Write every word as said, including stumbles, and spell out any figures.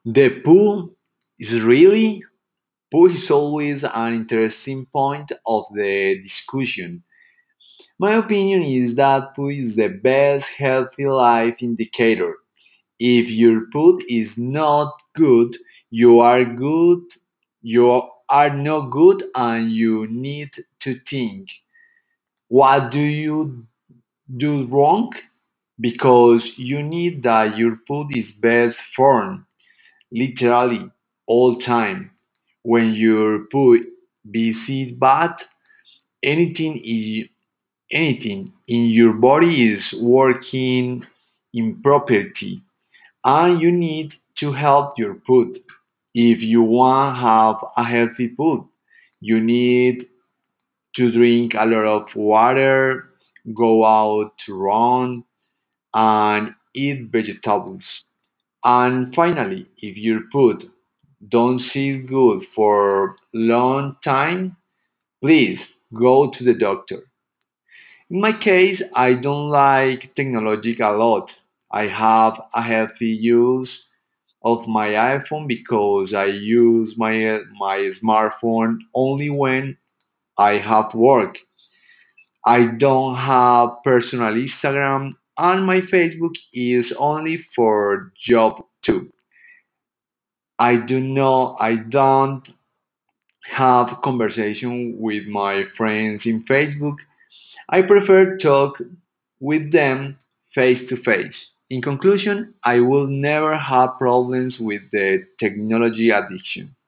The poo is really poo is always an interesting point of the discussion. My opinion is that poo is the best healthy life indicator. If your poo is not good, you are good, you are not good, and you need to think. What do you do wrong? Because you need that your poo is best form, literally all time. When your poo is bad, anything is anything in your body is working improperly and you need to help your food. If you want to have a healthy food, you need to drink a lot of water, go out to run, and eat vegetables. And finally, if your food don't sit good for long time, please go to the doctor. In my case, I don't like technology a lot. I have a healthy use of my iPhone because I use my my smartphone only when I have work. I don't have personal Instagram and my Facebook is only for job too. I do not I don't have conversation with my friends in Facebook. I prefer talk with them face to face. In conclusion, I will never have problems with the technology addiction.